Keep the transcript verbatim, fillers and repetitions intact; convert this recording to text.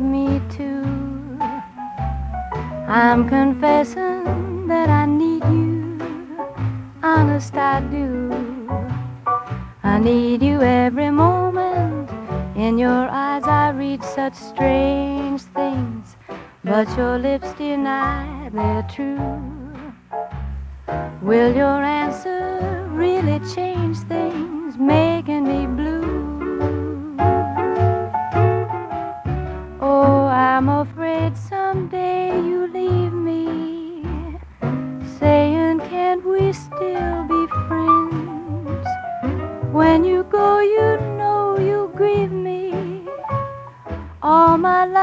me too. I'm confessing that I need you, honest I do. I need you every moment. In your eyes I read such strange things, but your lips deny they're true. Will your answer really change things, making me blue? Oh, I'm afraid someday you leave me, saying can't we still be friends? When you go, you know you grieve me all my life.